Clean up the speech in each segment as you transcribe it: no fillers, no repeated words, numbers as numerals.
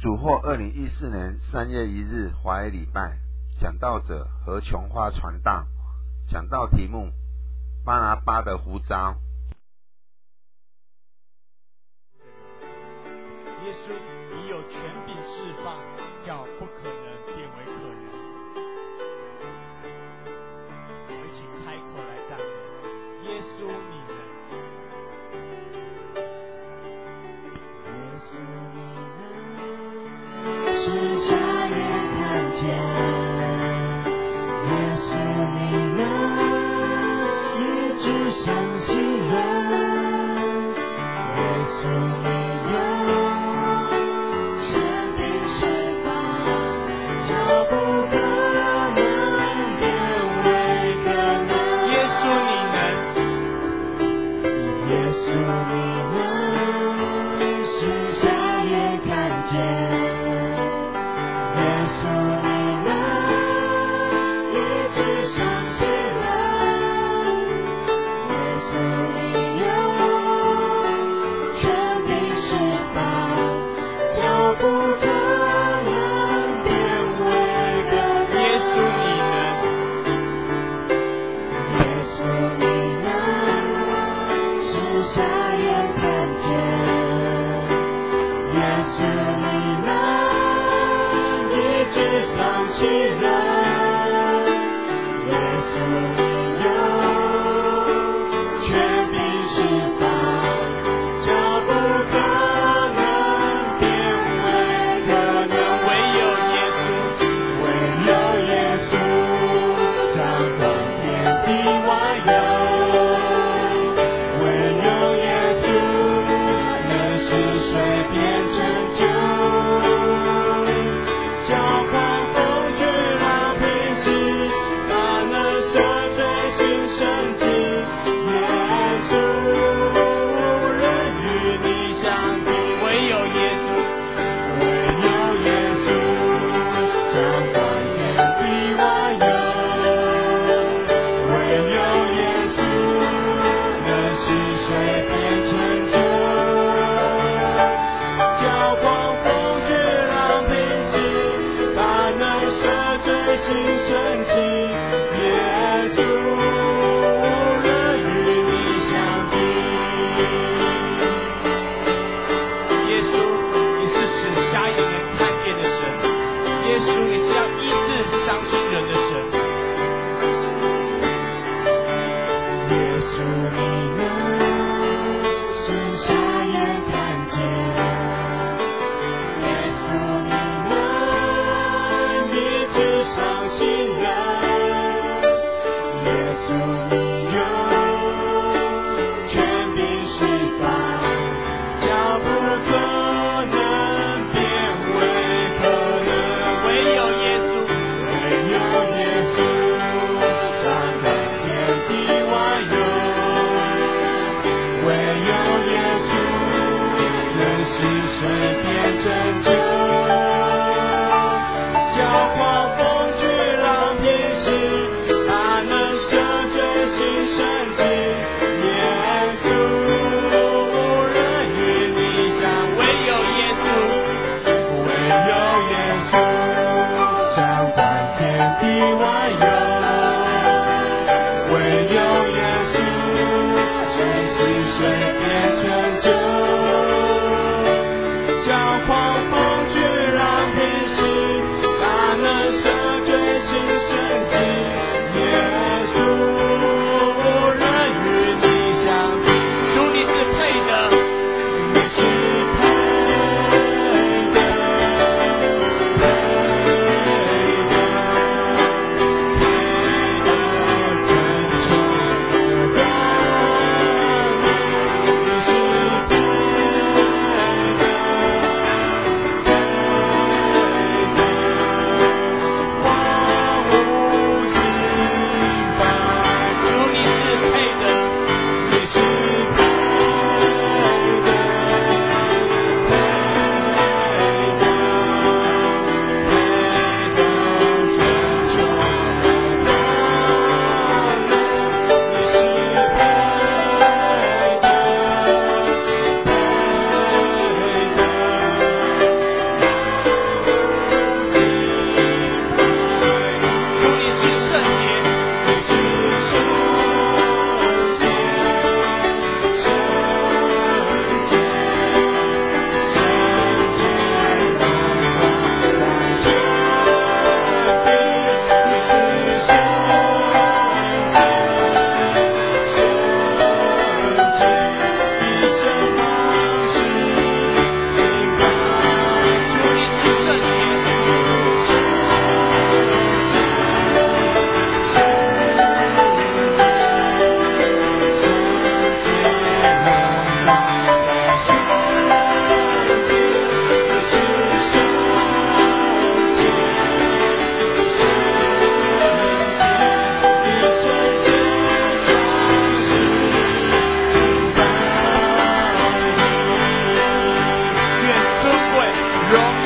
主获2014年3月1日华裔礼拜，讲道者何琼花传道，讲道题目巴拿巴的呼召。 耶稣，你有权柄释放，叫不可能变为可能。我们一起开口来赞美耶稣，你能。 耶稣，你能使瞎眼看见。耶稣，你能医治伤心人。耶稣，你叫狂风去浪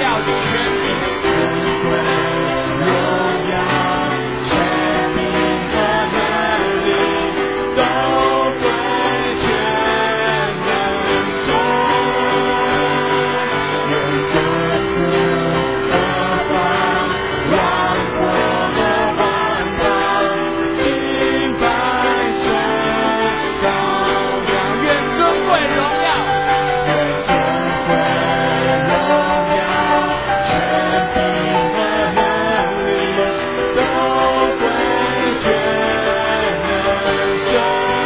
耀、权柄、 尊贵、荣耀、权柄和能力，都归全能神。愿各族各方、万国和万邦，敬拜神羔羊。 愿尊贵荣耀。 愿尊贵、荣耀、权柄和能力，都归全能神。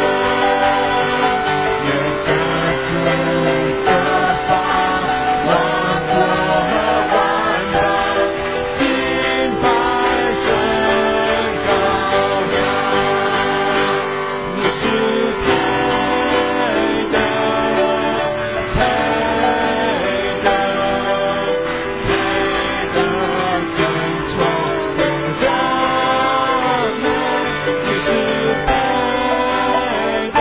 愿各族各方、万国和万邦，敬拜神羔羊。你是配的，配的，配的尊崇的人，你是配的，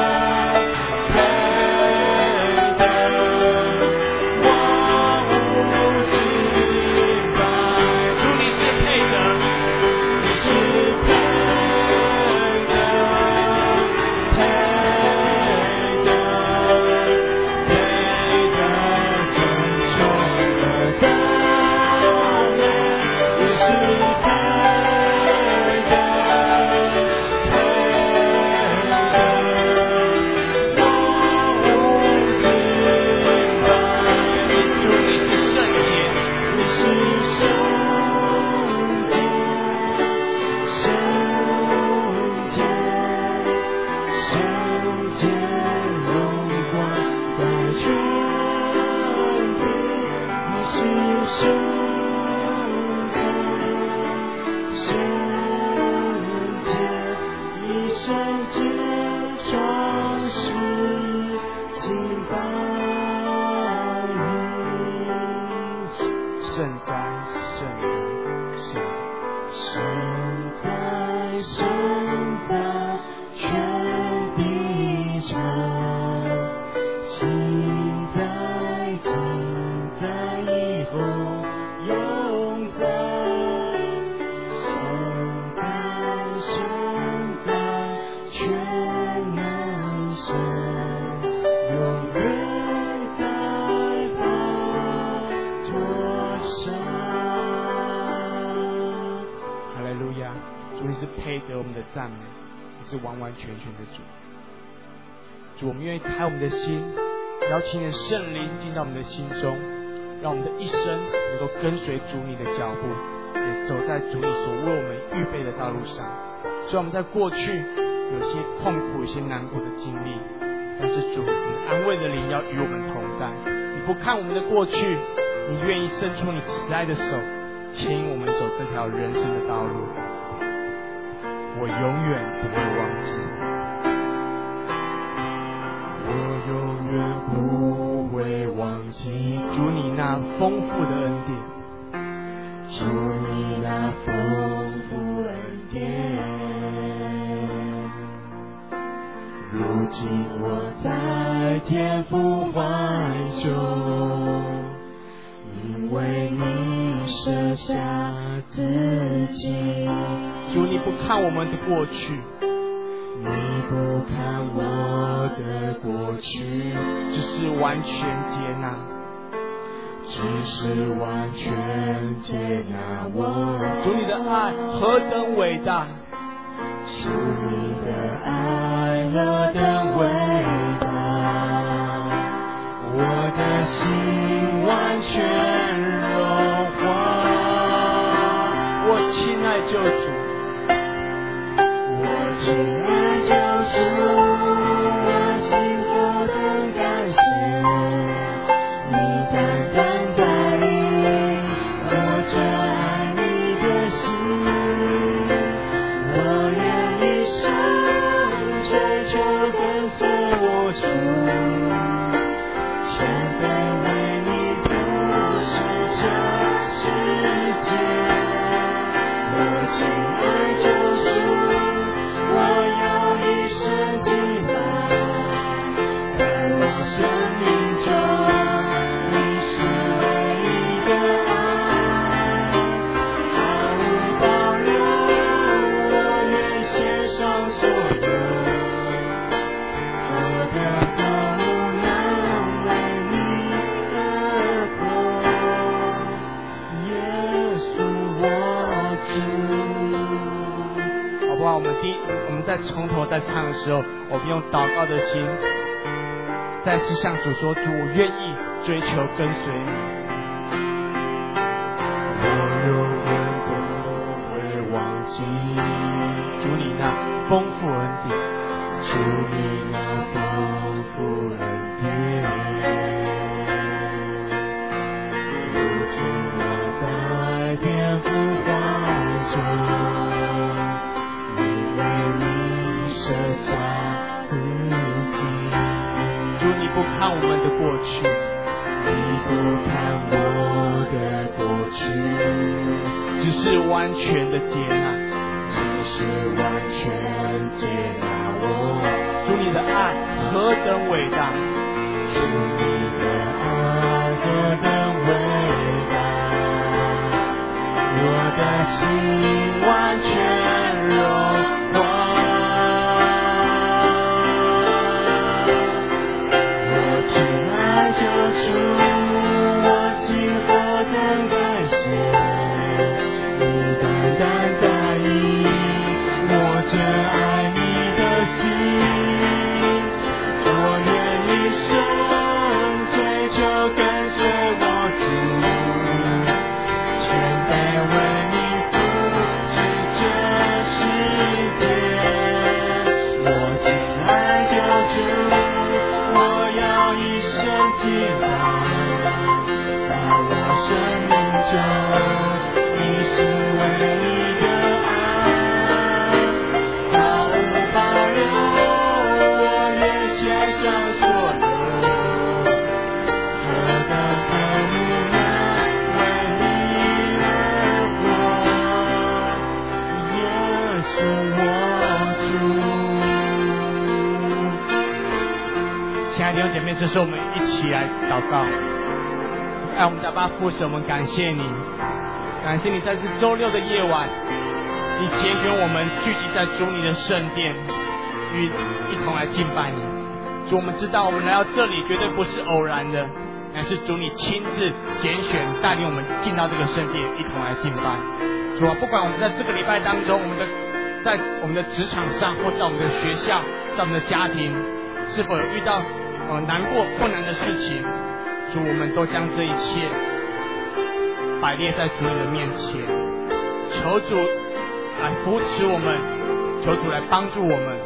配的，万物敬拜。 主你是配的， 你是配的，配的，配的尊崇的人，你是配的，配的，万物敬拜。 主你是圣洁， 你是圣洁，圣洁，圣洁，荣光在全地。你是圣洁，圣洁，以圣洁装饰敬拜你。 圣哉，圣哉，圣哉。 圣哉，圣哉，全地长，今在，今在，以后永在。圣哉，圣哉，全能神，永远在宝座上。 哈利路亚！主你是配得我们的赞美，你是完完全全的主。主，我们愿意开我们的心，邀请你的圣灵进到我们的心中，让我们的一生能够跟随主你的脚步，也走在主你所为我们预备的道路上。虽然我们在过去有些痛苦、有些难过的经历，但是主，你安慰的灵要与我们同在。你不看我们的过去，你愿意伸出你慈爱的手，牵引我们走这条人生的道路。我永远不会忘记， 我永远不会忘记主你那丰富的恩典， 主你那丰富恩典。如今我在天父怀中，因为你舍下自己。 主你不看我们的过去， 你不看我的过去， 只是完全接纳， 只是完全接纳我。 主你的爱何等伟大， 主你的爱何等伟大，我的心完全融化。 我亲爱救主， 我亲爱救主，我心何等感谢，你单单在意我这爱你的心。我愿一生追求跟随我主，全备为你谱望我们在从头在唱的时候，我们用祷告的心，再次向主说：主，我愿意追求跟随你。 我永远不会忘记主你那丰富恩典， 主你那丰富恩典。如今我在天父怀中，你为你舍下自己。 主你不看我们的过去， 你不看我的过去， 只是完全的接纳， 只是完全接纳我。 主你的爱何等伟大， 主你的爱何等伟大，我的心完全融化。我亲爱救主，我心何等感谢，你单单在意我这爱你的心。我愿一生追求跟随我主，全在为你付出这世界。我亲爱救主，我要一生敬拜，在我生命中你是唯一的爱，毫无保留，我愿献上所有，何等的无奈，为你而活，耶稣我主。 亲爱的弟兄姐妹，这时候我们一起来祷告。爱我们的阿爸父神，我们感谢你，感谢你在这周六的夜晚，你拣选我们聚集在主你的圣殿，一同来敬拜你。主，我们知道我们来到这里绝对不是偶然的，乃是主你亲自拣选带领我们进到这个圣殿，一同来敬拜。主啊，不管我们在这个礼拜当中，在我们的职场上，或在我们的学校，在我们的家庭，是否有遇到难过困难的事情，主，我们都将这一切摆列在主你的面前，求主来扶持我们，求主来帮助我们。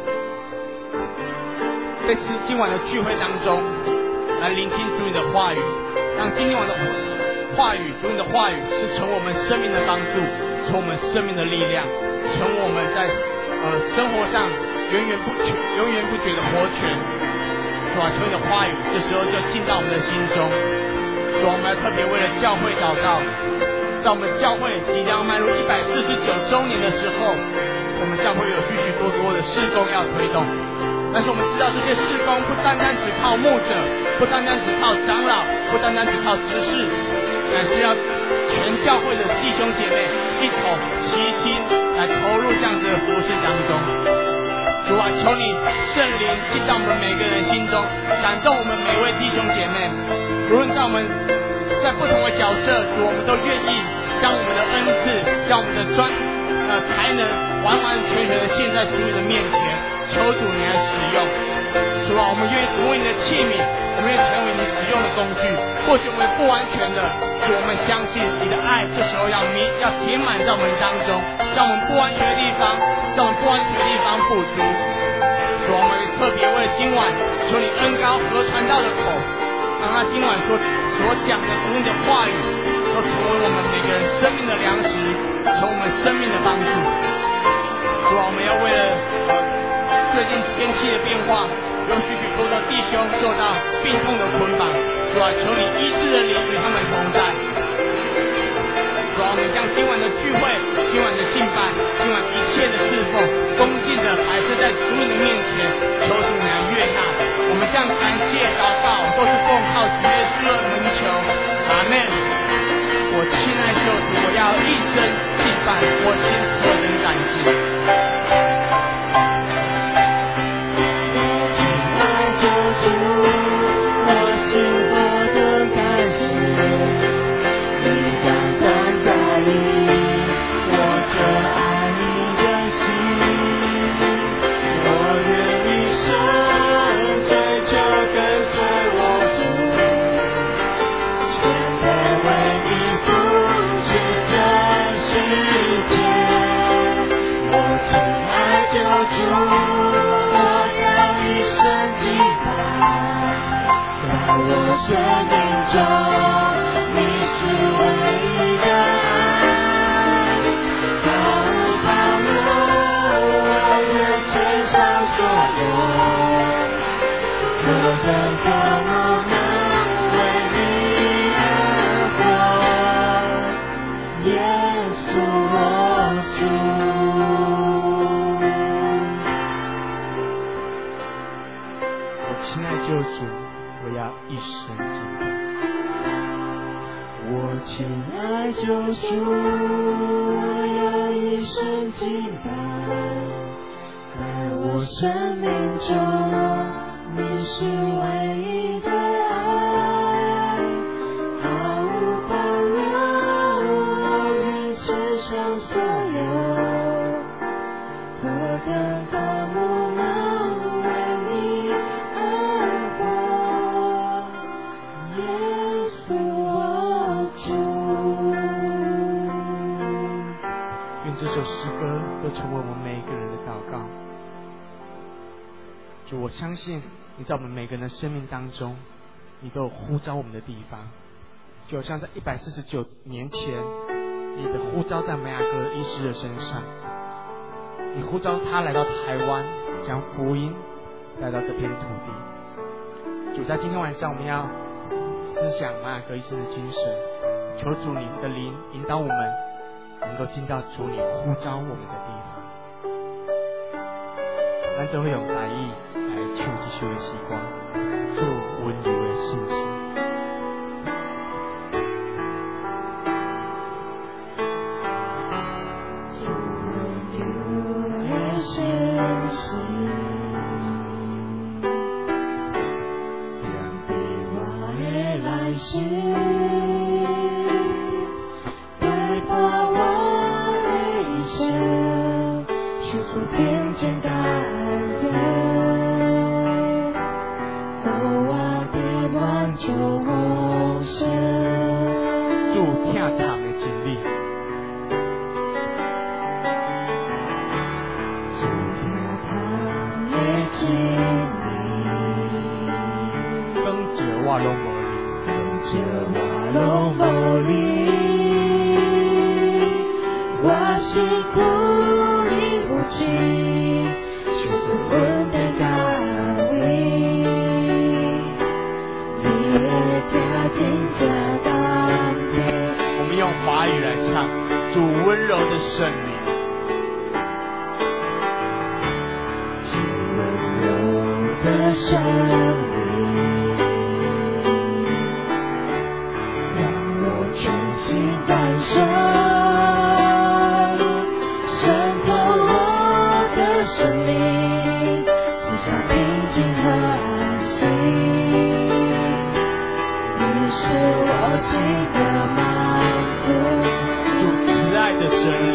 在今晚的聚会当中，来聆听主你的话语，让今晚的话语，主你的话语是成我们生命的帮助，成我们生命的力量，成我们在生活上源源不绝的活泉。主啊，求你的话语这时候就进到我们的心中。主啊，我们要特别为了教会祷告，在我们教会即将迈入149周年的时候，我们教会有许许多多的事工要推动。但是我们知道这些事工不单单只靠牧者，不单单只靠长老，不单单只靠执事，乃是要全教会的弟兄姐妹一同齐心来投入这样子的服事当中。主啊，求你圣灵进到我们每个人心中，感动我们每位弟兄姐妹，无论在我们在不同的角色，主，我们都愿意将我们的恩赐，将我们的才能完完全全的献在主你的面前，求主你来使用。主啊，我们愿意成为你的器皿，我们愿意成为你使用的工具。或许我们不完全的，主，我们相信你的爱这时候要填满在我们当中，让我们不完全的地方，让我们不完全的地方补足。主，我们特别为了今晚，求你恩膏和传道的口，让他今晚所讲的主你的话语，都成为我们每个人生命的粮食，成为我们生命的帮助。主啊，我们要为了最近天气的变化，有许许多多弟兄受到病痛的捆绑，主啊，求你医治的灵与他们同在。主啊，我们将今晚的聚会、今晚的敬拜、今晚一切的侍奉，恭敬的摆设在主你的面前，求主你来悦纳。我们这样感谢祷告，都是奉靠主耶稣的名求，阿们。我亲爱救主，我要一生敬拜，我心何等感谢。 生命中你是唯一的爱，毫无保留，我愿献上所有，何等可无能为你而活，耶稣我主。 亲爱救主，我要一生敬拜。 我亲爱救主，我要一生敬拜。在我生命中，你是唯一的爱，毫无保留，我愿献上所有，何等的无能为你而活，耶稣我主。 愿这首诗歌都成为我们每一个人的祷告。主，我相信你在我们每个人的生命当中，你都有呼召我们的地方，就好像在149年前，你的呼召在梅雅各医师的身上，你呼召他来到台湾，将福音带到这片土地。主，在今天晚上我们要思想梅雅各医生的精神，求主你的灵引导我们，能够进到主你呼召我们的地方。咱都会用台语来唱这首的时光，做温柔的信息。 信息，让比我的来信，陪伴我的一生，叙述并肩感恩，和我的满足丰盛。 主听他们的经历。 经历， 跟着我拢无力， 跟着我拢无力，我是苦力不尽，就是稳定高位，你的家境家当天。 我们用华语来唱主温柔的圣灵。 的生命，让我全心感受，渗透我的生命，至少平静和安息。你是我心的满足， 主慈爱的真理。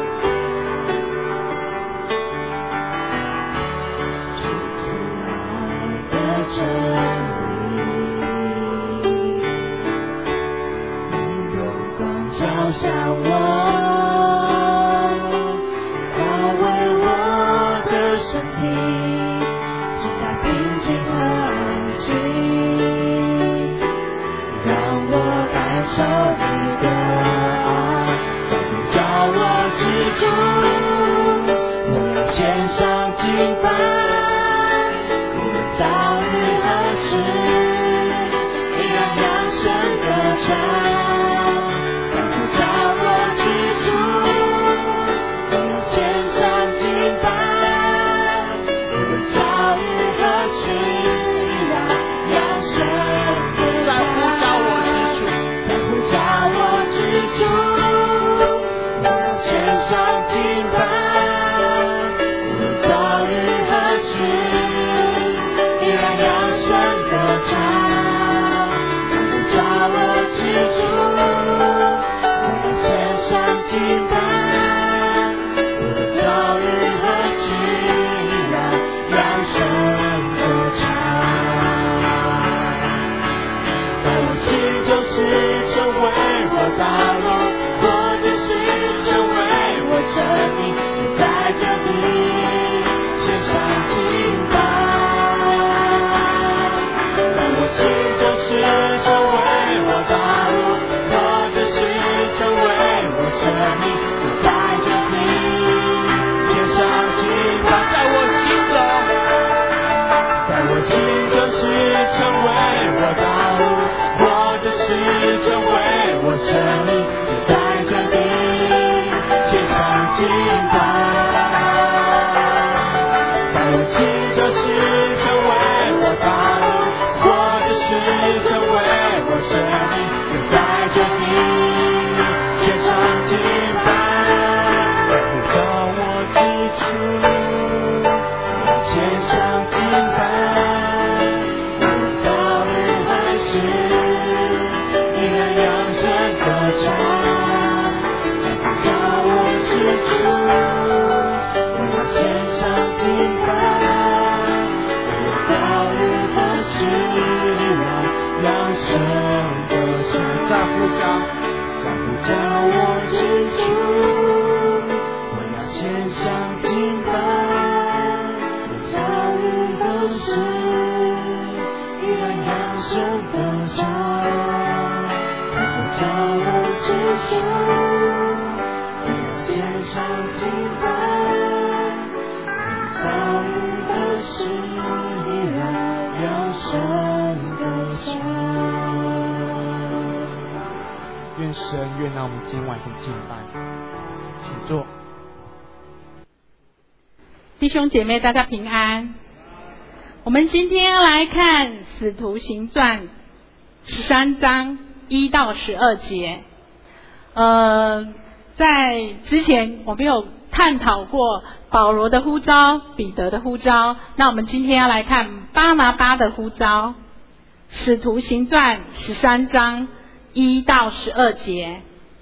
真理，你用光照向我，照为我的身体，只在平静和安息，让我感受你的爱，叫我知足，我要献上敬拜。遭遇何时，依然扬声歌唱，让主叫我知足，我要献上敬拜， 敬拜，造物的事依然要神的家。 愿神悦纳我们今晚的敬拜，请坐。 弟兄姐妹，大家平安。我们今天要来看《使徒行传》13章1到12节。在之前我们有探讨过保罗的呼召、彼得的呼召，那我们今天要来看巴拿巴的呼召。《使徒行传》13章1到12节。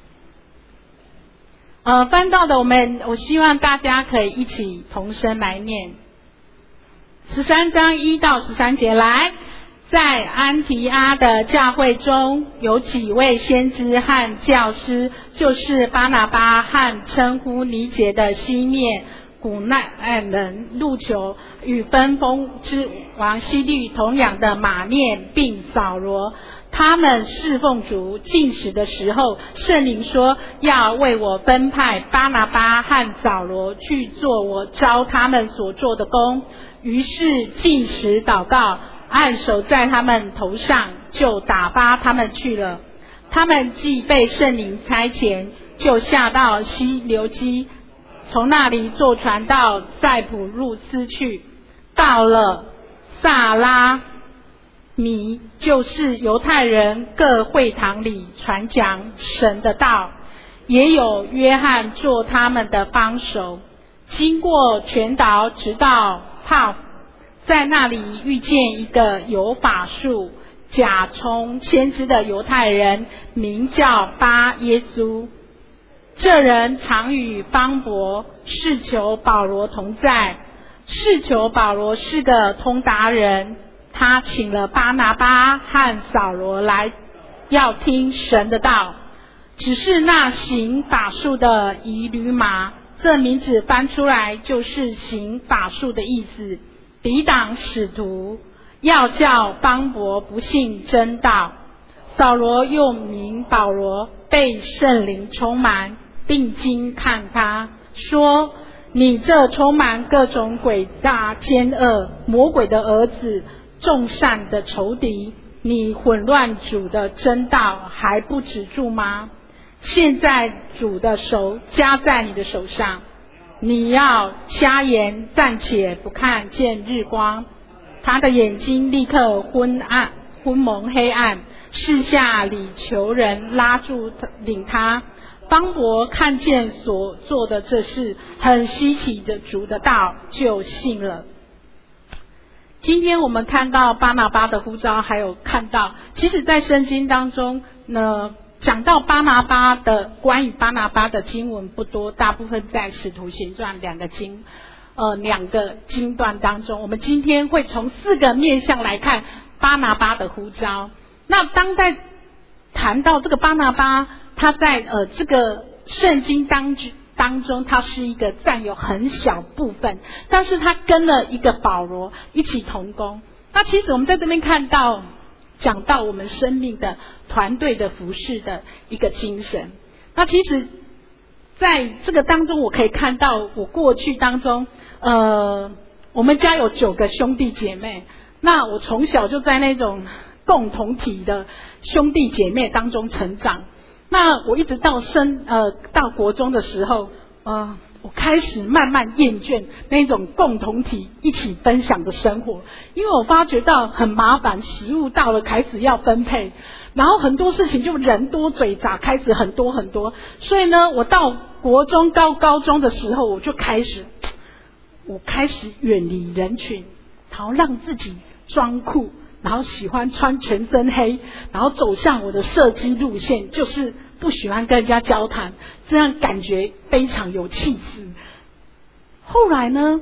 翻到的我希望大家可以一起同声来念。13章1到13节，来，在安提阿的教会中有几位先知和教师，就是巴拿巴和称呼尼结的西面、古奈人路求与分封之王希律同养的马念，并扫罗。他们侍奉主禁食的时候，圣灵说要为我分派巴拿巴和扫罗去做我召他们所做的工。于是禁食祷告，按手在他们头上，就打发他们去了。他们既被圣灵差遣，就下到西流基，从那里坐船到塞浦路斯去，到了萨拉米，就是犹太人各会堂里传讲神的道，也有约翰做他们的帮手。经过全岛，直到帕，在那里遇见一个有法术、假充先知的犹太人，名叫巴耶稣。这人常与邦伯试求保罗同在，试求保罗是个通达人。他请了巴拿巴和扫罗来，要听神的道。只是那行法术的以吕马，这名字翻出来就是行法术的意思，抵挡使徒，要叫邦伯不信真道。扫罗又名保罗，被圣灵充满，定睛看他，说：你这充满各种诡诈奸恶魔鬼的儿子，众善的仇敌，你混乱主的真道还不止住吗？现在主的手加在你的手上，你要瞎眼，暂且不看见日光。他的眼睛立刻昏蒙黑暗，四下里求人拉住领他。邦伯看见所做的这事，很稀奇的主的道，就信了。今天我们看到巴拿巴的呼召，还有看到其实在圣经当中呢，讲到关于巴拿巴的经文不多，大部分在使徒行传两个经段当中。我们今天会从4个面向来看巴拿巴的呼召。那当在谈到这个巴拿巴，他在这个圣经当中他是一个占有很小部分，但是他跟了一个保罗一起同工。那其实我们在这边讲到我们生命的团队的服事的一个精神。那其实在这个当中，我可以看到我过去当中我们家有9个兄弟姐妹，那我从小就在那种共同体的兄弟姐妹当中成长。那我一直到国中的时候，我开始慢慢厌倦那种共同体一起分享的生活，因为我发觉到很麻烦，食物到了开始要分配，然后很多事情就人多嘴杂，开始很多，所以呢，我到国中高中的时候，我开始远离人群，然后让自己装酷，然后喜欢穿全身黑，然后走向我的射击路线，就是不喜欢跟人家交谈，这样感觉非常有气质。后来呢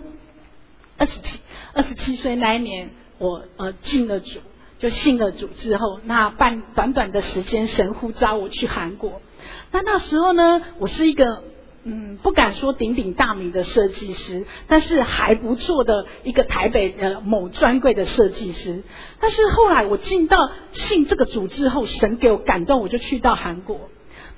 ，27岁那一年，我信了主之后，那短短的时间，神呼召我去韩国。那时候呢，我是一个不敢说鼎鼎大名的设计师，但是还不错的一个台北某专柜的设计师。但是后来我信这个主之后，神给我感动，我就去到韩国。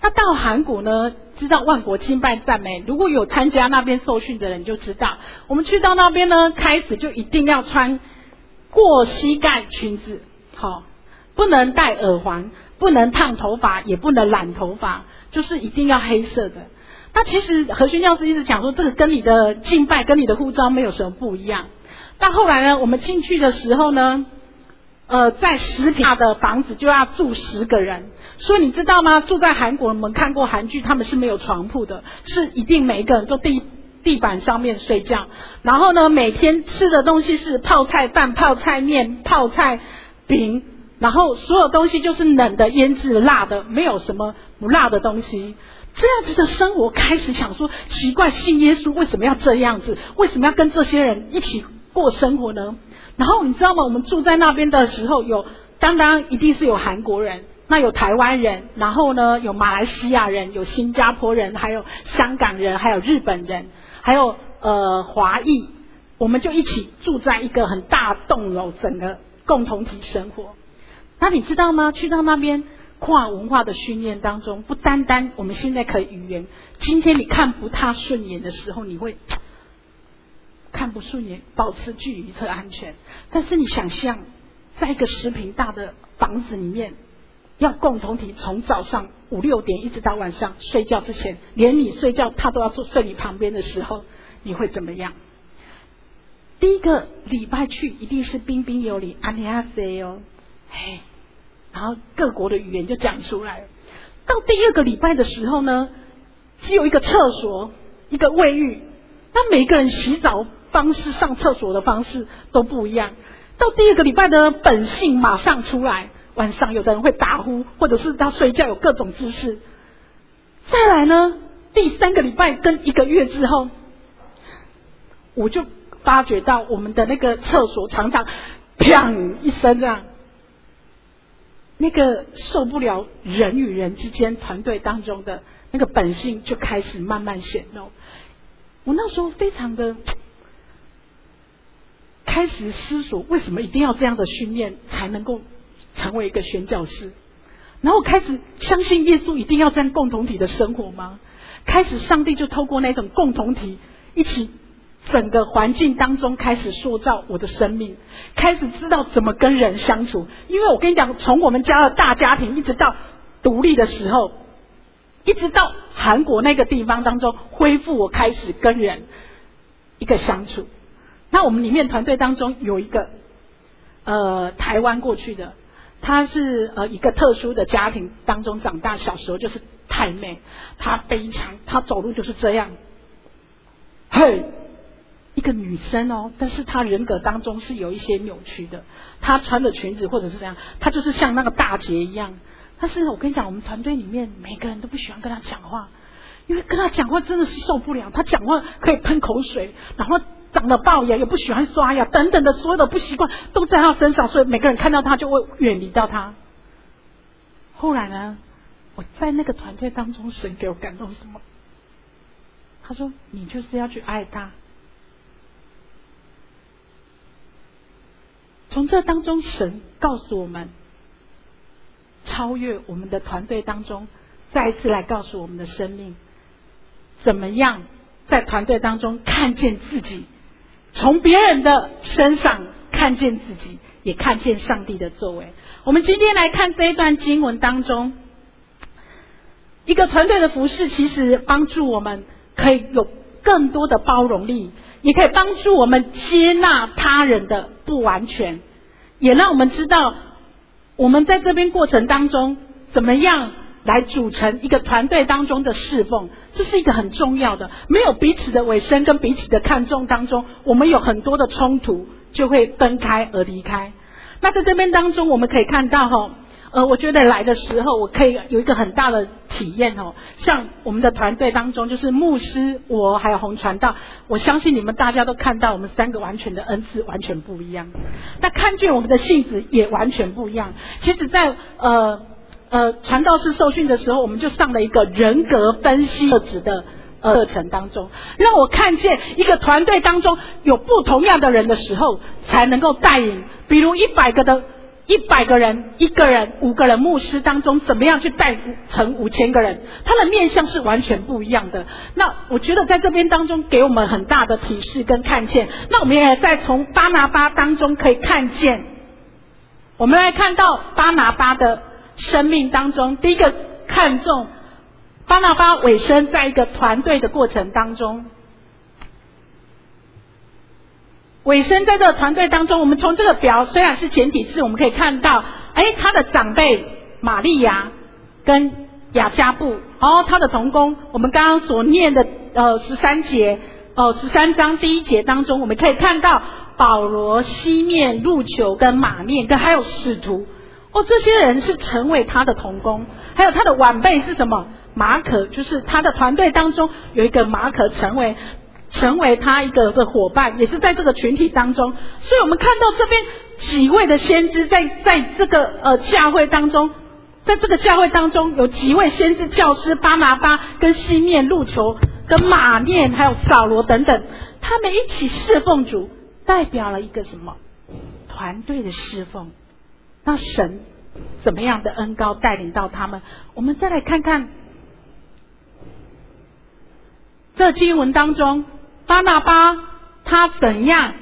那到韩国呢，知道万国敬拜赞美，如果有参加那边受训的人就知道，我们去到那边呢，开始就一定要穿过膝盖裙子，好，不能戴耳环，不能烫头发，也不能染头发，就是一定要黑色的。那其实和宣教师一直讲说，这个跟你的敬拜跟你的呼召没有什么不一样。但后来呢，我们进去的时候呢，在10平的房子就要住10个人，所以你知道吗？住在韩国，我们看过韩剧，他们是没有床铺的，是一定每一个人都地板上面睡觉。然后呢，每天吃的东西是泡菜饭、泡菜面、泡菜饼，然后所有东西就是冷的、腌制的、辣的，没有什么不辣的东西。这样子的生活，开始想说，奇怪，信耶稣为什么要这样子？为什么要跟这些人一起过生活呢？然后你知道吗？我们住在那边的时候，当然一定是有韩国人，那有台湾人，然后呢有马来西亚人，有新加坡人，还有香港人，还有日本人，还有华裔，我们就一起住在一个很大栋楼，整个共同体生活。那你知道吗？去到那边跨文化的训练当中，不单单我们现在可以语言，今天你看不太顺眼的时候，你会看不顺眼，保持距离测安全。但是你想象，在一个10平大的房子里面，要共同体从早上5、6点一直到晚上睡觉之前，连你睡觉他都要睡你旁边的时候，你会怎么样？第一个礼拜去一定是彬彬有礼，안녕하세요，嘿，然后各国的语言就讲出来了。到第2个礼拜的时候呢，只有一个厕所，一个卫浴，那每个人洗澡方式、上厕所的方式都不一样。到第2个礼拜的本性马上出来，晚上有的人会打呼，或者是他睡觉有各种姿势。再来呢，第3个礼拜跟1个月之后，我就发觉到我们的那个厕所常常砰一声这样，那个受不了人与人之间团队当中的那个本性就开始慢慢显露。我那时候非常的开始思索，为什么一定要这样的训练才能够成为一个宣教师？然后开始相信耶稣一定要这样共同体的生活吗？开始上帝就透过那种共同体一起整个环境当中开始塑造我的生命，开始知道怎么跟人相处。因为我跟你讲，从我们家的大家庭一直到独立的时候，一直到韩国那个地方当中恢复，我开始跟人一个相处。那我们里面团队当中有一个台湾过去的，他是一个特殊的家庭当中长大，小时候就是太妹，她非常，她走路就是这样，嘿，一个女生哦，但是她人格当中是有一些扭曲的，她穿着裙子或者是这样，她就是像那个大姐一样。但是我跟你讲，我们团队里面每个人都不喜欢跟她讲话，因为跟她讲话真的是受不了，她讲话可以喷口水，然后长了龅牙，也不喜欢刷牙等等的，所有的不习惯都在她身上，所以每个人看到她就会远离到她。后来呢，我在那个团队当中，神给我感动什么？他说你就是要去爱她。从这当中，神告诉我们，超越我们的团队当中，再一次来告诉我们的生命，怎么样在团队当中看见自己，从别人的身上看见自己，也看见上帝的作为。我们今天来看这一段经文当中，一个团队的服事其实帮助我们可以有更多的包容力，也可以帮助我们接纳他人的不完全，也让我们知道我们在这边过程当中怎么样来组成一个团队当中的侍奉，这是一个很重要的。没有彼此的委身跟彼此的看重当中，我们有很多的冲突就会分开而离开。那在这边当中我们可以看到我觉得来的时候我可以有一个很大的体验像我们的团队当中，就是牧师我还有洪传道，我相信你们大家都看到我们3个完全的恩赐完全不一样，那看见我们的性质也完全不一样。其实在传道士受训的时候，我们就上了一个人格分析特质的课程当中，让我看见一个团队当中有不同样的人的时候才能够带领，比如100个的 100个人1个人5个人牧师当中怎么样去带成5000个人，他的面向是完全不一样的。那我觉得在这边当中给我们很大的提示跟看见。那我们也在从巴拿巴当中可以看见，我们来看到巴拿巴的生命当中，第一个看重巴拿巴委身在一个团队的过程当中，委身在这个团队当中，我们从这个表虽然是简体字，我们可以看到，他的长辈玛利亚跟雅加布，他的同工，我们刚刚所念的13节，13章第1节当中，我们可以看到保罗、西面、路求跟马念，跟还有使徒，这些人是成为他的同工，还有他的晚辈是什么？马可，就是他的团队当中有一个马可成为他一个伙伴，也是在这个群体当中。所以我们看到这边几位的先知在这个教会当中，在这个教会当中有几位先知教师，巴拿巴跟西面、路求跟马念还有扫罗等等，他们一起侍奉主，代表了一个什么？团队的侍奉。那神怎么样的恩膏带领到他们？我们再来看看这经文当中，巴拿巴他怎样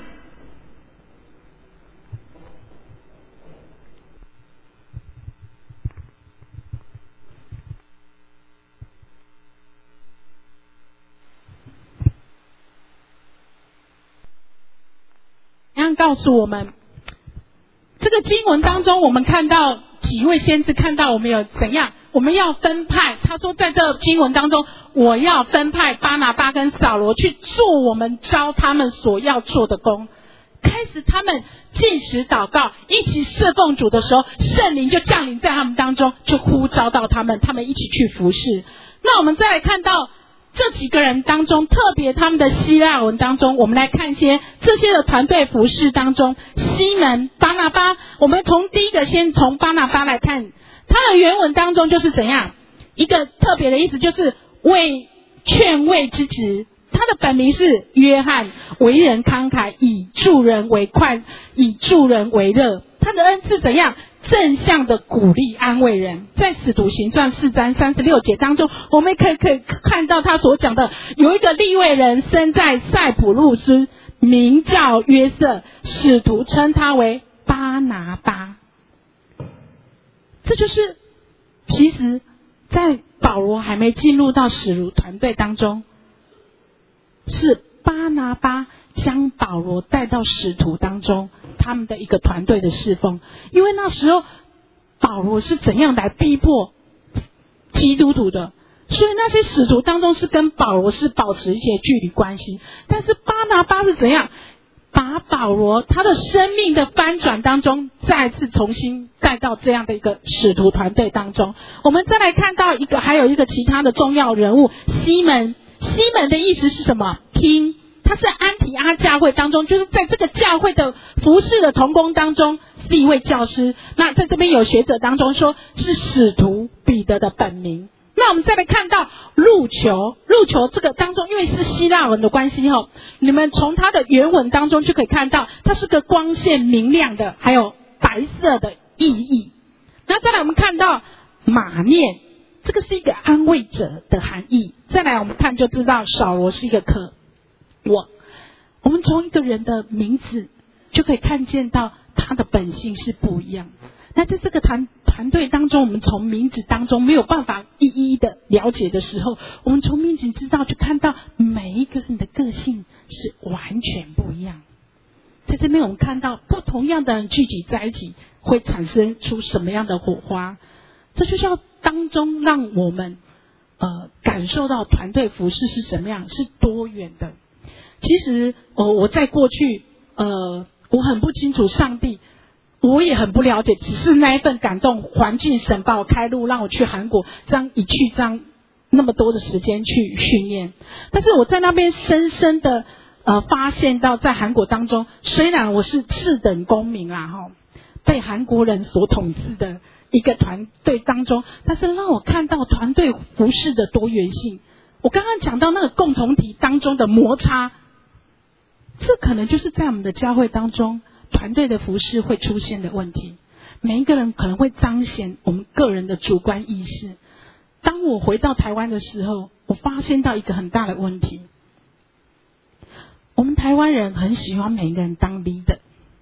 告诉我们，这个经文当中我们看到几位先知，看到我们有怎样，我们要分派，他说在这经文当中，我要分派巴拿巴跟扫罗去做我们招他们所要做的工。开始他们禁食祷告，一起侍奉主的时候，圣灵就降临在他们当中，就呼召到他们一起去服侍。那我们再来看到这几个人当中，特别他们的希腊文当中，我们来看这些的团队服侍当中，西门、巴拿巴，我们从第一个先从巴拿巴来看，他的原文当中就是怎样一个特别的意思，就是为劝慰之职。他的本名是约翰，为人慷慨，以助人为快，以助人为乐。他的恩赐怎样？正向的鼓励安慰人。在使徒行传4章36节当中，我们可以看到他所讲的，有一个利未人生在塞浦路斯，名叫约瑟，使徒称他为巴拿巴。这就是其实在保罗还没进入到使徒团队当中，是巴拿巴将保罗带到使徒当中，他们的一个团队的侍奉。因为那时候保罗是怎样来逼迫基督徒的，所以那些使徒当中是跟保罗是保持一些距离关系。但是巴拿巴是怎样把保罗他的生命的翻转当中，再次重新带到这样的一个使徒团队当中。我们再来看到还有一个其他的重要人物西门。西门的意思是什么？听，他是安提阿教会当中，就是在这个教会的服侍的同工当中是一位教师。那在这边有学者当中说是使徒彼得的本名。那我们再来看到路求这个当中，因为是希腊文的关系你们从它的原文当中就可以看到，它是个光线明亮的，还有白色的意义。那再来我们看到马念，这个是一个安慰者的含义。再来我们看就知道扫罗是一个我们从一个人的名字就可以看见到他的本性是不一样。那在这个团队当中，我们从名字当中没有办法一一的了解的时候，我们从名字知道，就看到每一个人的个性是完全不一样。在这边我们看到不同样的人聚集在一起，会产生出什么样的火花。这就叫当中让我们感受到团队服事是什么样，是多元的。其实我在过去我很不清楚上帝，我也很不了解，只是那一份感动，环境神把我开路，让我去韩国，这样那么多的时间去训练。但是我在那边深深的发现到，在韩国当中，虽然我是次等公民被韩国人所统治的一个团队当中，但是让我看到团队服事的多元性。我刚刚讲到那个共同体当中的摩擦，这可能就是在我们的教会当中团队的服事会出现的问题。 每一个人可能会彰显我们个人的主观意识。当我回到台湾的时候，我发现到一个很大的问题，我们台湾人很喜欢每一个人当 leader，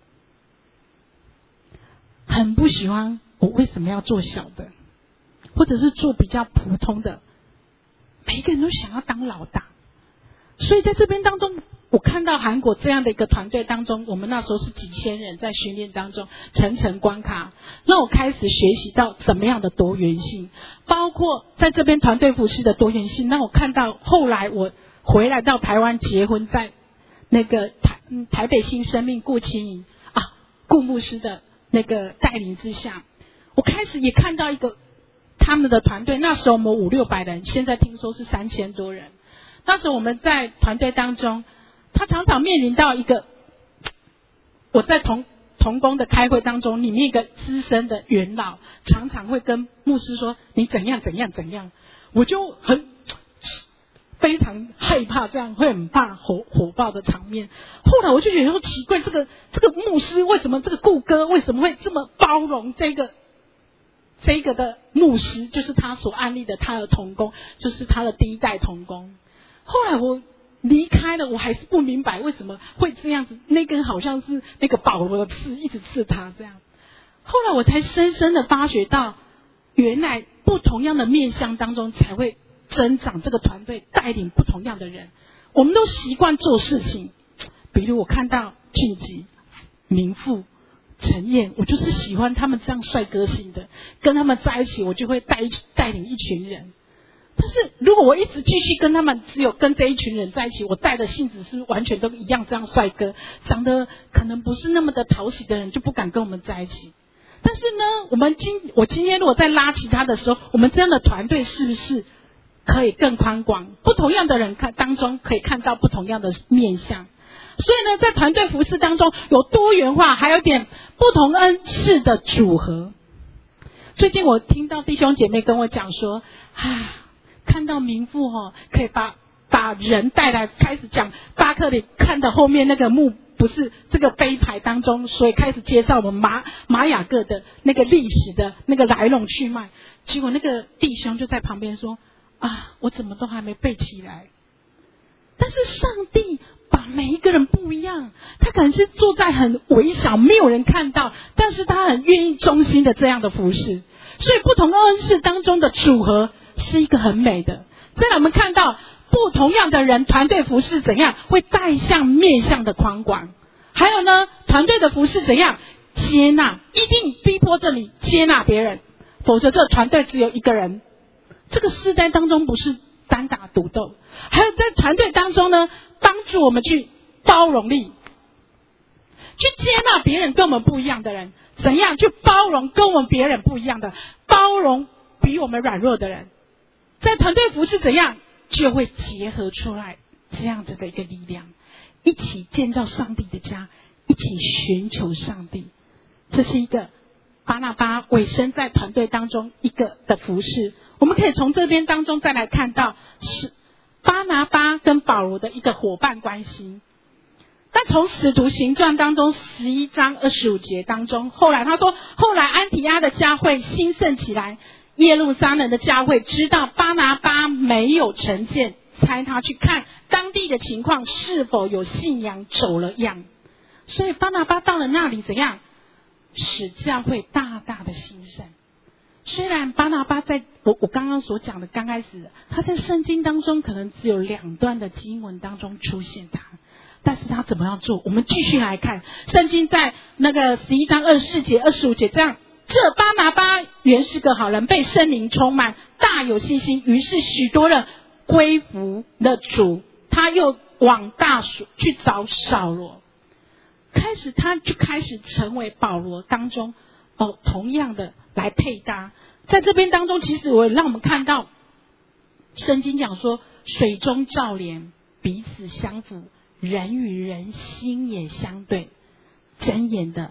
很不喜欢我为什么要做小的，或者是做比较普通的，每一个人都想要当老大。所以在这边当中，我看到韩国这样的一个团队当中，我们那时候是几千人在训练当中层层关卡，让我开始学习到怎么样的多元性，包括在这边团队服事的多元性。让我看到后来我回来到台湾结婚，在那个台北新生命顾青营顾牧师的那个带领之下，我开始也看到一个他们的团队。那时候我们500-600人，现在听说是3000多人。那时候我们在团队当中，他常常面临到一个，我在同工的开会当中，里面一个资深的元老常常会跟牧师说你怎样怎样怎样，我就非常害怕，这样会很怕火爆的场面。后来我就觉得说奇怪，这个牧师为什么，这个顾哥为什么会这么包容这个的牧师，就是他所安立的他的同工，就是他的第一代同工。后来我离开了，我还是不明白为什么会这样子，那根好像是那个保罗的刺一直刺他这样。后来我才深深的发觉到，原来不同样的面向当中才会增长这个团队，带领不同样的人。我们都习惯做事情，比如我看到俊吉、明富、陈燕，我就是喜欢他们这样帅哥型的，跟他们在一起，我就会带领一群人。但是如果我一直继续跟他们，只有跟这一群人在一起，我带的性质是完全都一样，这样帅哥长得可能不是那么的讨喜的人就不敢跟我们在一起。但是呢，我今天如果再拉其他的时候，我们这样的团队是不是可以更宽广？不同样的人当中可以看到不同样的面向。所以呢，在团队服事当中有多元化，还有点不同恩赐的组合。最近我听到弟兄姐妹跟我讲说，看到名父可以把人带来，开始讲巴克里看到后面那个不是这个碑牌当中，所以开始介绍我们马雅各的那个历史的那个来龙去脉。结果那个弟兄就在旁边说我怎么都还没背起来。但是上帝把每一个人不一样，他可能是坐在很微小没有人看到，但是他很愿意忠心的这样的服侍。所以不同恩赐当中的组合是一个很美的。再来我们看到不同样的人团队服侍怎样会带向面向的宽广。还有呢，团队的服侍怎样接纳，一定逼迫着你接纳别人，否则这个团队只有一个人。这个世代当中不是单打独斗。还有在团队当中呢，帮助我们去包容力，去接纳别人跟我们不一样的人，怎样去包容跟我们别人不一样的，包容比我们软弱的人。在团队服侍怎样就会结合出来这样子的一个力量，一起建造上帝的家，一起寻求上帝。这是一个巴拿巴委身在团队当中一个的服侍。我们可以从这边当中再来看到是巴拿巴跟保罗的一个伙伴关系。但从使徒行传当中11章25节当中，后来他说，后来安提阿的教会兴盛起来，耶路撒冷的教会知道巴拿巴没有成见，差他去看当地的情况是否有信仰走了样。所以巴拿巴到了那里怎样使教会大大的兴盛。虽然巴拿巴在我刚刚所讲的刚开始他在圣经当中可能只有2段的经文当中出现他，但是他怎么样做？我们继续来看圣经，在那个11章24节25节这样，这巴拿巴原是个好人，被圣灵充满，大有信心，于是许多人归服了主。他又往大水去找扫罗，他就开始成为保罗当中同样的来配搭。在这边当中，其实我让我们看到圣经讲说，水中照连，彼此相符，人与人心也相对。箴言的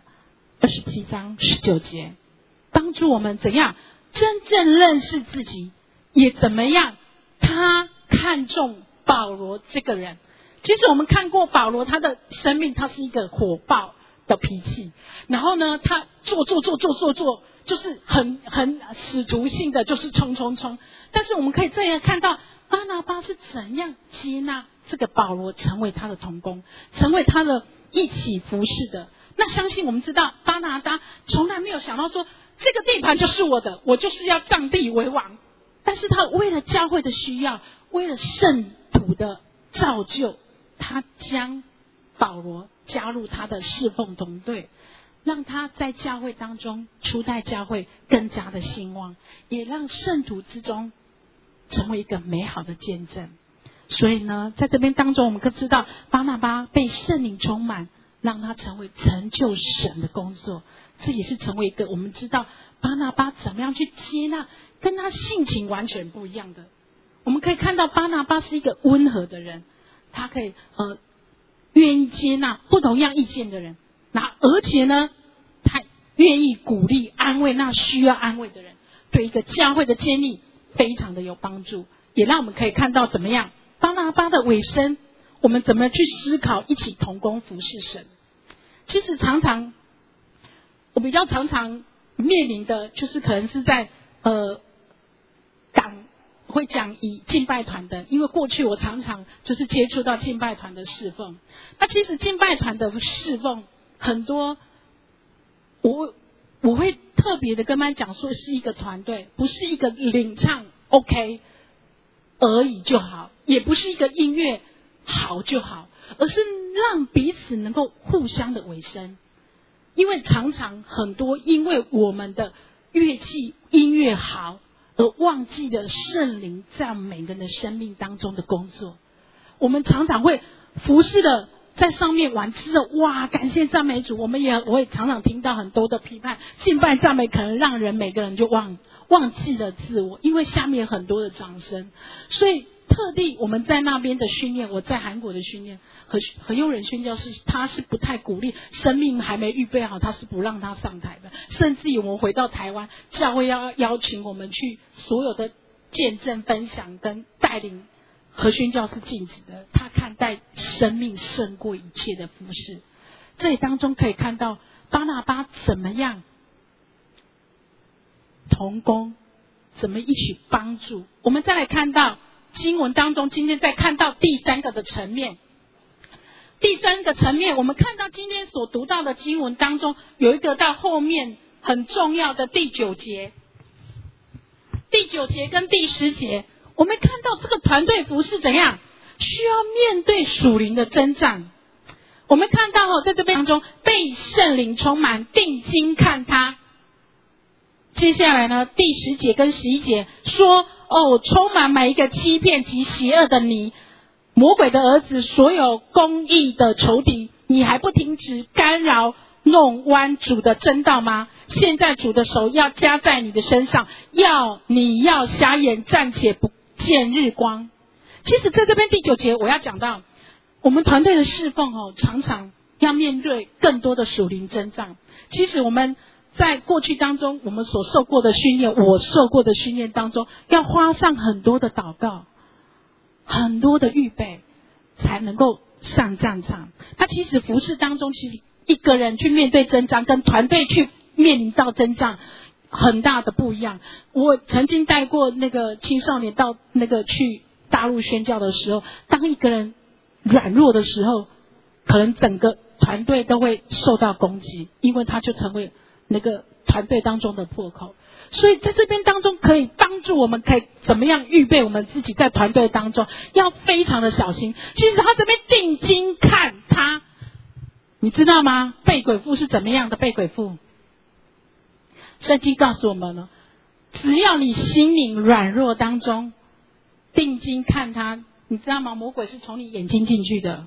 27章19节，帮助我们怎样真正认识自己，也怎么样他看重保罗这个人。其实我们看过保罗他的生命，他是一个火爆的脾气，然后呢，他做，就是很使徒性的，就是冲。但是我们可以这样看到，巴拿巴是怎样接纳这个保罗成为他的同工，成为他的一起服侍的。那相信我们知道，巴拿巴从来没有想到说，这个地盘就是我的，我就是要占地为王。但是他为了教会的需要，为了圣徒的造就，他将保罗加入他的侍奉同队，让他在教会当中初代教会更加的兴旺，也让圣徒之中成为一个美好的见证。所以呢，在这边当中，我们可以知道巴拿巴被圣灵充满，让他成为成就神的工作。这也是成为一个我们知道巴拿巴怎么样去接纳跟他性情完全不一样的。我们可以看到巴拿巴是一个温和的人，他可以愿意接纳不同样意见的人，而且呢，他愿意鼓励安慰那需要安慰的人，对一个教会的建立非常的有帮助，也让我们可以看到怎么样巴拿巴的尾声，我们怎么去思考一起同工服侍神。其实我比较常常面临的就是可能是在会讲以敬拜团的，因为过去我常常就是接触到敬拜团的侍奉。那其实敬拜团的侍奉很多，我会特别的跟他们讲说，是一个团队，不是一个领唱 OK 而已就好，也不是一个音乐好就好，而是让彼此能够互相的委身。因为常常很多因为我们的乐器音乐好而忘记了圣灵在每个人的生命当中的工作。我们常常会服侍的在上面玩吃的，哇，感谢赞美主。我也常常听到很多的批判，敬拜赞美可能让每个人就忘记了自我，因为下面很多的掌声。所以特地我们在那边的训练，我在韩国的训练和幼人宣教士，他是不太鼓励，生命还没预备好，他是不让他上台的。甚至于我们回到台湾，教会要邀请我们去所有的见证分享跟带领和宣教是禁止的。他看待生命胜过一切的服事。这里当中可以看到巴拿巴怎么样同工，怎么一起帮助。我们再来看到经文当中，今天再看到第三个的层面。第三个层面，我们看到今天所读到的经文当中，有一个到后面很重要的第9节。第9节跟第10节，我们看到这个团队服事怎样需要面对属灵的征战。我们看到在这边当中被圣灵充满，定睛看他。接下来呢，第10节跟11节说，充满每一个欺骗及邪恶的你，魔鬼的儿子，所有公义的仇敌，你还不停止干扰弄弯主的真道吗？现在主的手要加在你的身上，你要瞎眼，暂且不见日光。其实在这边第9节我要讲到，我们团队的侍奉常常要面对更多的属灵征战。其实我们在过去当中，我们所受过的训练，我受过的训练当中，要花上很多的祷告，很多的预备，才能够上战场。那其实服事当中，其实一个人去面对征战，跟团队去面临到征战，很大的不一样。我曾经带过那个青少年到去大陆宣教的时候，当一个人软弱的时候，可能整个团队都会受到攻击，因为他就成为那个团队当中的破口。所以在这边当中可以帮助我们，可以怎么样预备我们自己在团队当中要非常的小心。其实他这边定睛看他，你知道吗？被鬼附是怎么样的被鬼附？圣经告诉我们了，只要你心灵软弱当中定睛看他，你知道吗？魔鬼是从你眼睛进去的。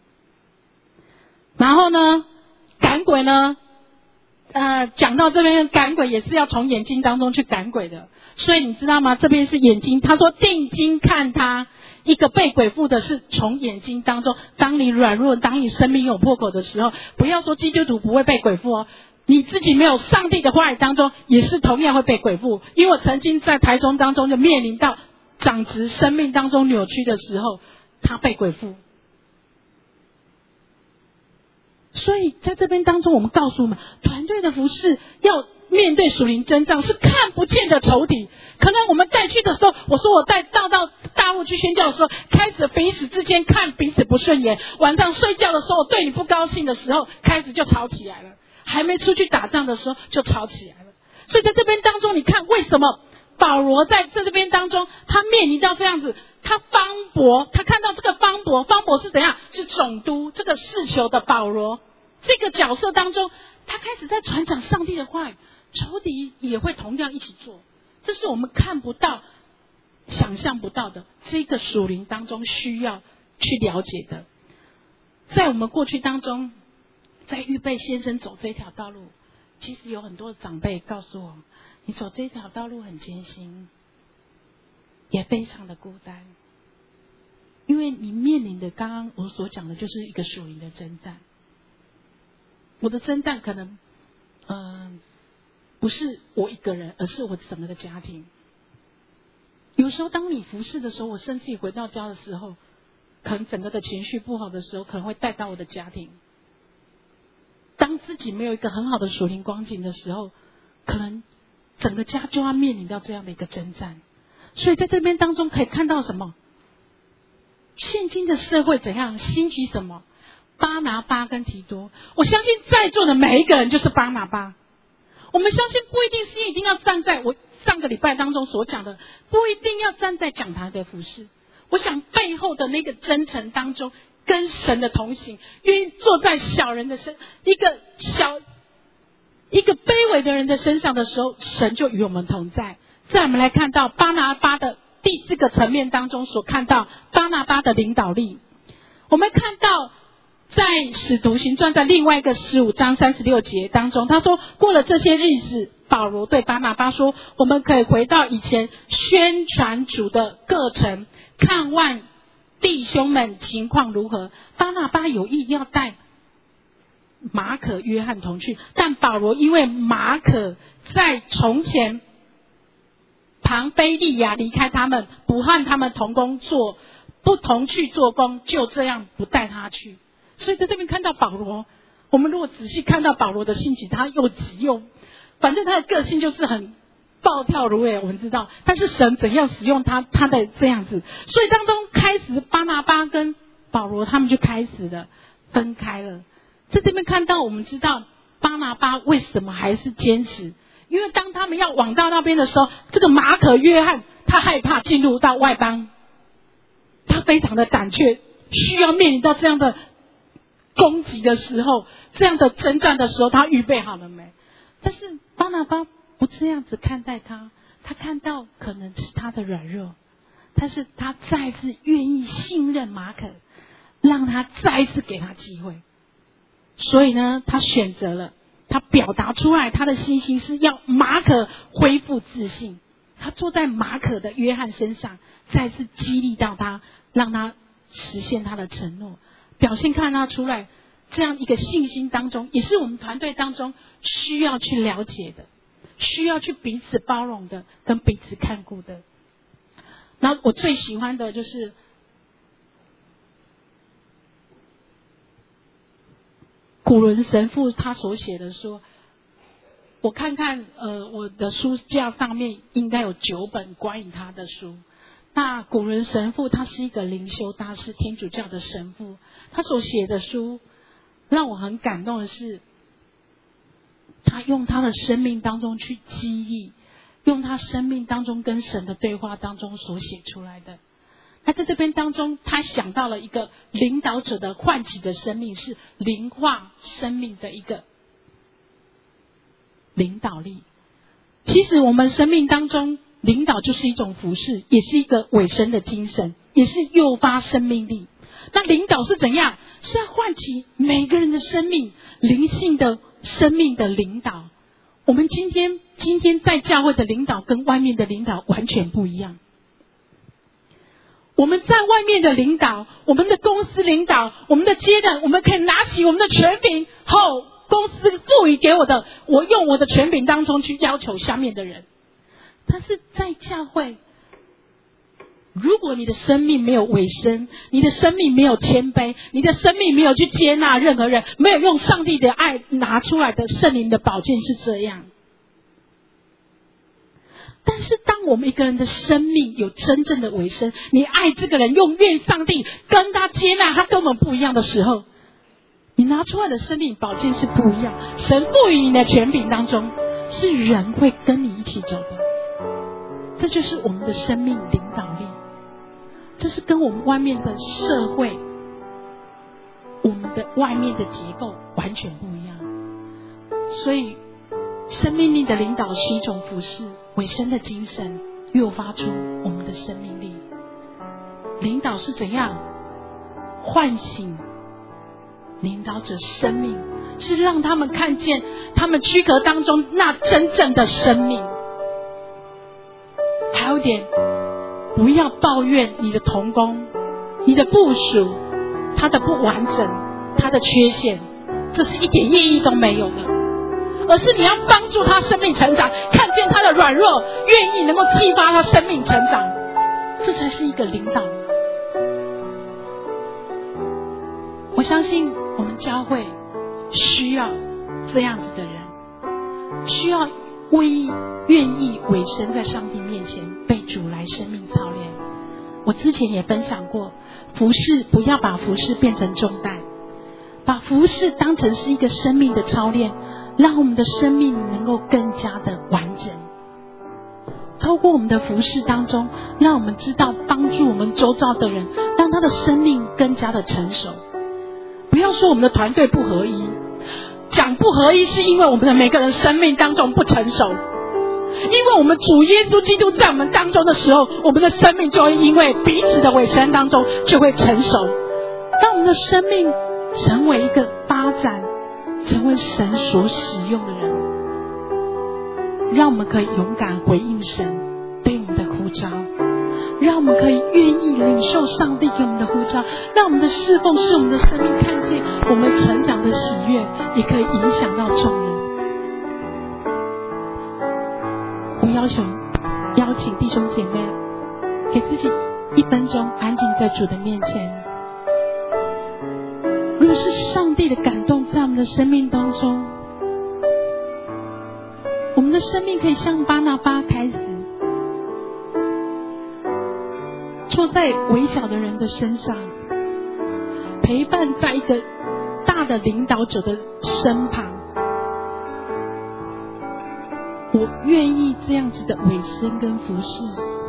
然后呢，赶鬼呢，讲到这边，赶鬼也是要从眼睛当中去赶鬼的。所以你知道吗？这边是眼睛，他说定睛看他，一个被鬼附的是从眼睛当中。当你软弱，当你生命有破口的时候，不要说基督徒不会被鬼附哦，你自己没有上帝的话语当中，也是同样会被鬼附。因为我曾经在台中当中就面临到长子生命当中扭曲的时候，他被鬼附。 所以在这边当中，我们告诉我们，团队的服事要面对属灵征战，是看不见的仇敌。可能我们带去的时候，我说我带到大陆去宣教的时候，开始彼此之间看彼此不顺眼，晚上睡觉的时候，我对你不高兴的时候，开始就吵起来了。还没出去打仗的时候就吵起来了。所以在这边当中，你看为什么保罗在这边当中，他面临到这样子，他方伯，他看到这个方伯是怎样？是总督，这个世囚的保罗这个角色当中，他开始在传讲上帝的话语，仇敌也会同样一起做。这是我们看不到、想象不到的，这个属灵当中需要去了解的。在我们过去当中，在预备先生走这条道路，其实有很多长辈告诉我，你走这条道路很艰辛，也非常的孤单，因为你面临的刚刚我所讲的就是一个属灵的征战。我的征战可能不是我一个人，而是我整个的家庭。有时候当你服侍的时候，我甚至回到家的时候，可能整个的情绪不好的时候，可能会带到我的家庭。当自己没有一个很好的属灵光景的时候，可能整个家就要面临到这样的一个征战。所以在这边当中可以看到什么？现今的社会怎样兴起什么？巴拿巴跟提多。我相信在座的每一个人就是巴拿巴。我们相信不一定是一定要站在我上个礼拜当中所讲的，不一定要站在讲台的服事。我想背后的那个真诚当中，跟神的同行，愿意坐在小人的一个卑微的人的身上的时候，神就与我们同在。再我们来看到巴拿巴的第四个层面当中所看到巴拿巴的领导力。我们看到在使徒行传在另外一个15章36节当中，他说过了这些日子，保罗对巴拿巴说，我们可以回到以前宣传主的各城，看望弟兄们情况如何。巴拿巴有意要带马可、约翰同去，但保罗因为马可在从前庞菲利亚离开他们，不和他们同工作，不同去做工，就这样不带他去。所以在这边看到保罗，我们如果仔细看到保罗的性情，他又急又，反正他的个性就是很暴跳如雷，我们知道，但是神怎样使用他的这样子，所以当中开始巴拿巴跟保罗他们就开始了分开了。在这边看到，我们知道巴拿巴为什么还是坚持，因为当他们要往到那边的时候，这个马可、约翰他害怕进入到外邦，他非常的胆怯，需要面临到这样的攻击的时候，这样的征战的时候，他预备好了没？但是巴拿巴不这样子看待他，他看到可能是他的软弱，但是他再次愿意信任马可，让他再一次给他机会。所以呢，他选择了，他表达出来他的信心是要马可恢复自信，他坐在马可的约翰身上，再次激励到他，让他实现他的承诺，表现看他出来这样一个信心当中，也是我们团队当中需要去了解的，需要去彼此包容的，跟彼此看顾的。然后我最喜欢的就是古伦神父他所写的说，我看看我的书架上面应该有9本关于他的书。那古伦神父他是一个灵修大师，天主教的神父，他所写的书让我很感动的是，他用他的生命当中去激励，用他生命当中跟神的对话当中所写出来的。他在这边当中，他想到了一个领导者的唤起的生命，是灵化生命的一个领导力。其实我们生命当中，领导就是一种服事，也是一个委身的精神，也是诱发生命力。那领导是怎样？是要唤起每个人的生命，灵性的生命的领导。我们今天在教会的领导跟外面的领导完全不一样。我们在外面的领导，我们的公司领导，我们的接任，我们可以拿起我们的权柄，公司赋予给我的，我用我的权柄当中去要求下面的人。但是在教会， 如果你的生命没有委身，你的生命没有谦卑，你的生命没有去接纳任何人，没有用上帝的爱拿出来的圣灵的宝剑是这样。但是当我们一个人的生命有真正的委身，你爱这个人，用愿上帝跟他接纳他跟我们不一样的时候，你拿出来的生命宝剑是不一样。神赋予你的权柄当中，是人会跟你一起走的。这就是我们的生命领导力，这是跟我们外面的社会，我们的外面的结构完全不一样。所以生命力的领导是一种服事，委身的精神诱发出我们的生命力。领导是怎样唤醒领导者生命，是让他们看见他们躯壳当中那真正的生命。还有一点，不要抱怨你的同工、你的部属他的不完整、他的缺陷，这是一点意义都没有的。而是你要帮助他生命成长，看见他的软弱，愿意能够激发他生命成长，这才是一个领导。我相信我们教会需要这样子的人，需要愿意委身在上帝面前，被主来生命操练。我之前也分享过，服事不要把服事变成重担，把服事当成是一个生命的操练，让我们的生命能够更加的完整。透过我们的服事当中，让我们知道帮助我们周遭的人，让他的生命更加的成熟。不要说我们的团队不合一，讲不合一是因为我们的每个人生命当中不成熟。因为我们主耶稣基督在我们当中的时候，我们的生命就会因为彼此的委身当中就会成熟。当我们的生命成为一个发展，成为神所使用的人，让我们可以勇敢回应神对我们的呼召，让我们可以愿意领受上帝给我们的呼召，让我们的侍奉使我们的生命看见我们成长的喜悦，也可以影响到众人。我邀请弟兄姐妹给自己1分钟安静在主的面前。如果是上帝的感动在我们的生命当中，我们的生命可以像巴拿巴开始坐在微小的人的身上，陪伴在一个大的领导者的身旁。我愿意这样子的委身跟服事，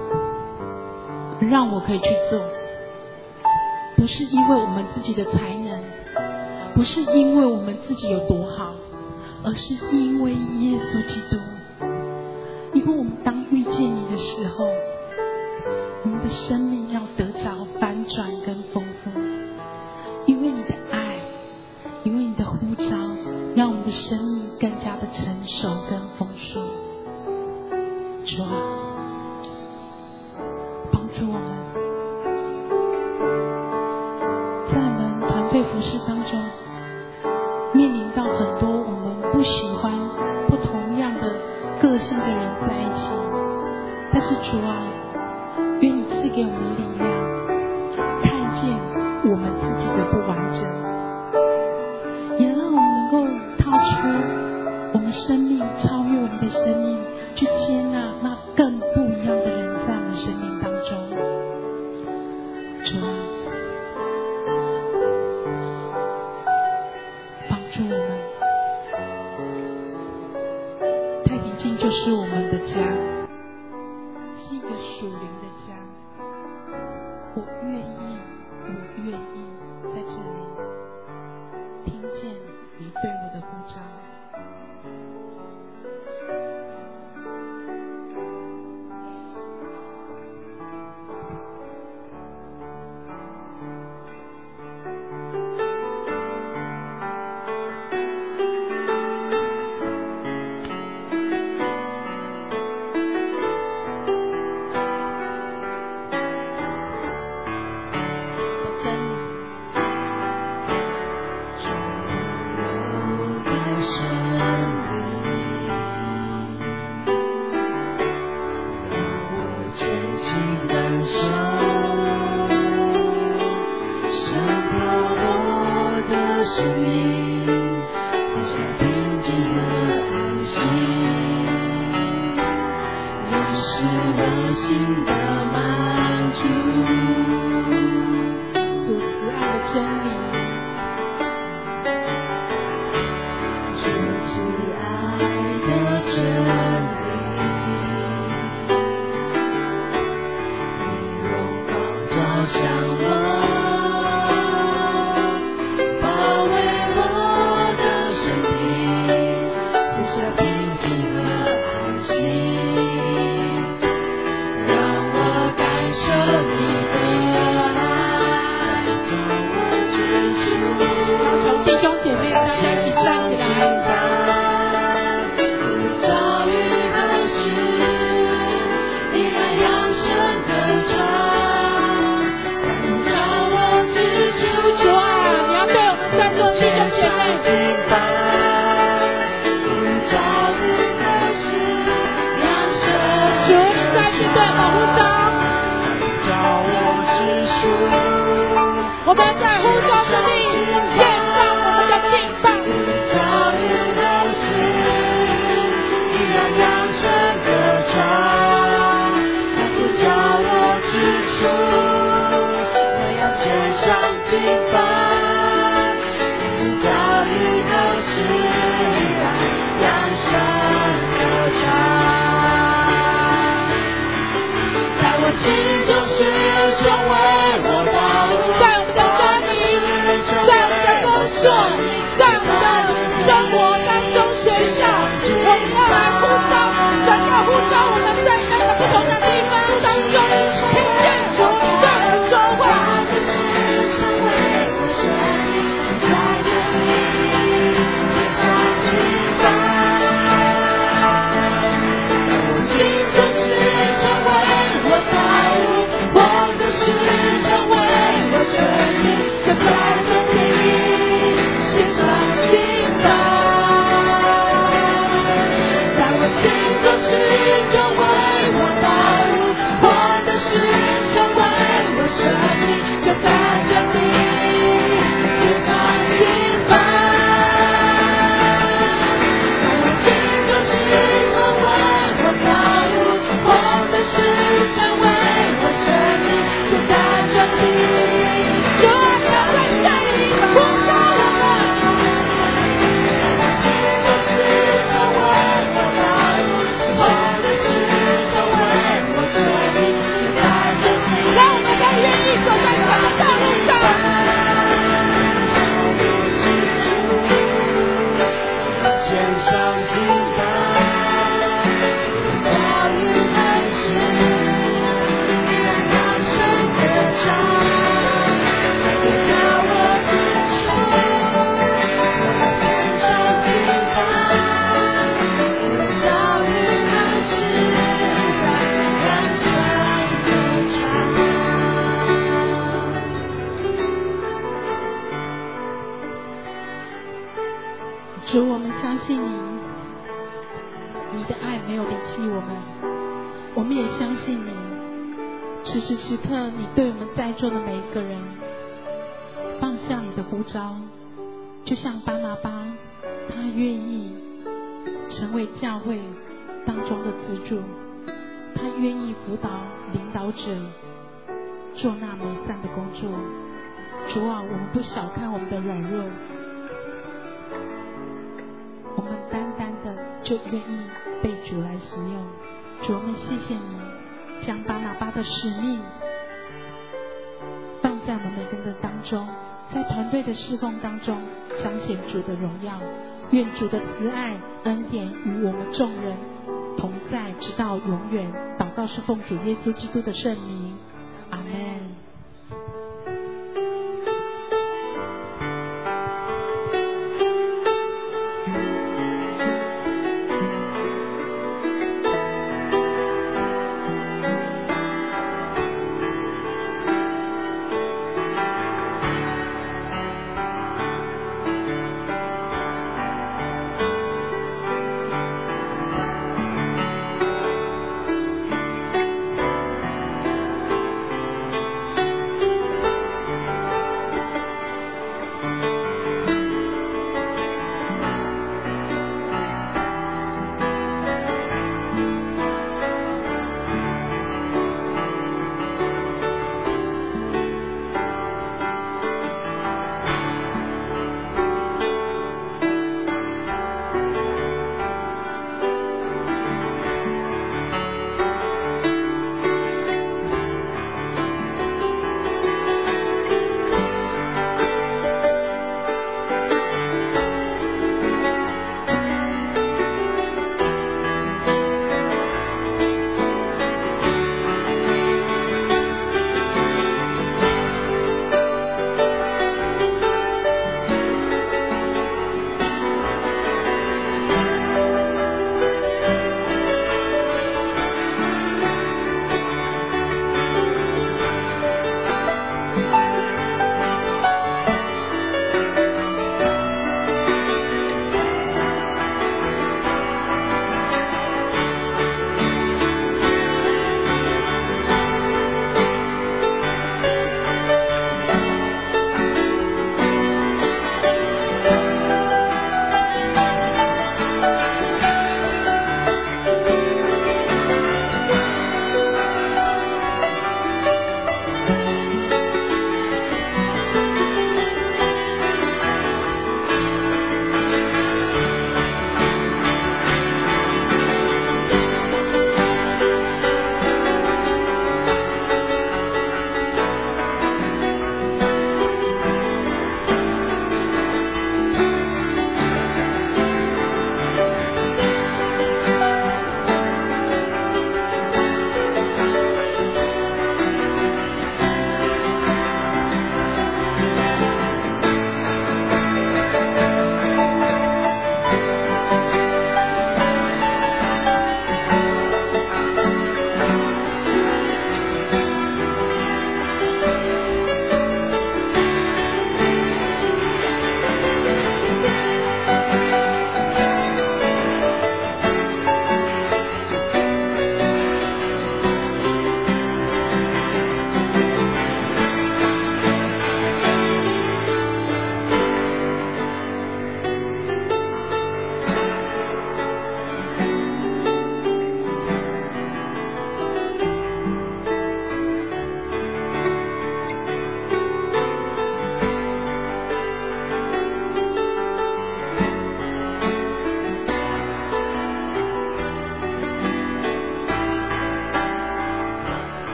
让我可以去做，不是因为我们自己的才能，不是因为我们自己有多好，而是因为耶稣基督。因为我们当遇见你的时候，我们的生命要得着翻转跟丰富。因为你的爱，因为你的呼召，让我们的生命更加的成熟跟丰硕。主啊，帮助我们，在我们团队服事当中，面临到很多我们不喜欢、不同样的个性的人在一起，但是主啊，愿你赐给我们力量，看见我们自己的不完整，也让我们能够掏出我们生命，超越我们的生命，去接纳那更不一样的人在我们生命当中。主啊，帮助我们。太平静就是我们的家，是一个属灵的家。我愿意在这里听见你对我的呼召。 是生命，赐下平静和安息，你是我心的满足。 主慈爱的真理， 主慈爱的真理，你荣光照向我。 我们在呼召之地献上我们的敬拜。 朝日的子，依然扬声歌唱，不叫我知足，我要献上敬拜。朝日的子，依然扬声歌唱，在我心中是成为我道路。 在我们的生活当中学校，我们要来呼召，神要呼召我们在每个不同的地方当中听见主对我们说话。 我心中是成为我道路，我就是成为我生命，就在这里。献上敬拜，在我心中是成为我道路，我的是成为我生命，就在这里献上敬拜。在我心中是成为我道路，我的是成为我生命，就在这里。主啊，在这里呼召我们。 主，我们相信你，你的爱没有离弃我们，我们也相信你，此时此刻你对我们在座的每一个人放下你的呼召，就像巴拿巴，他愿意成为教会当中的支柱，他愿意辅导领导者做那美善的工作。主啊，我们不小看我们的软弱，我们单单的就愿意被主来使用。主，我们谢谢你将巴拿巴的使命放在我们每个人的当中，在团队的侍奉当中彰显主的荣耀。愿主的慈爱恩典与我们众人同在，直到永远。祷告是奉主耶稣基督的圣名。